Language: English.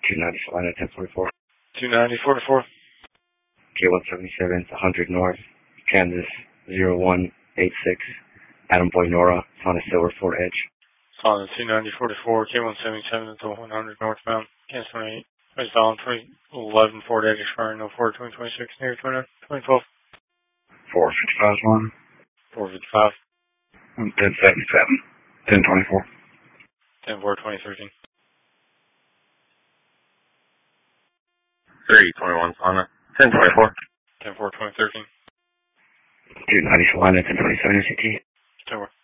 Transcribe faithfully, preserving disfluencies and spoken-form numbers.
two ninety Salina, ten forty-four. two ninety, forty-four. K one seventy-seven, one hundred North, Kansas, zero one eight six. Adam Boy Nora, Honda Silver, Ford Edge. Honda two ninety, forty-four, K one seventy-seven to one hundred northbound, Kansas twenty-eight. West Island twenty eleven, Ford Edge expiring oh four twenty twenty-six, near twenty twenty twelve. four fifty-five one. four fifty-five. ten seventy-seven. ten twenty-four. ten four twenty thirteen. three twenty-one Salina, ten twenty-four. ten four twenty thirteen. two ninety Salina, ten twenty-seven C T. ten four.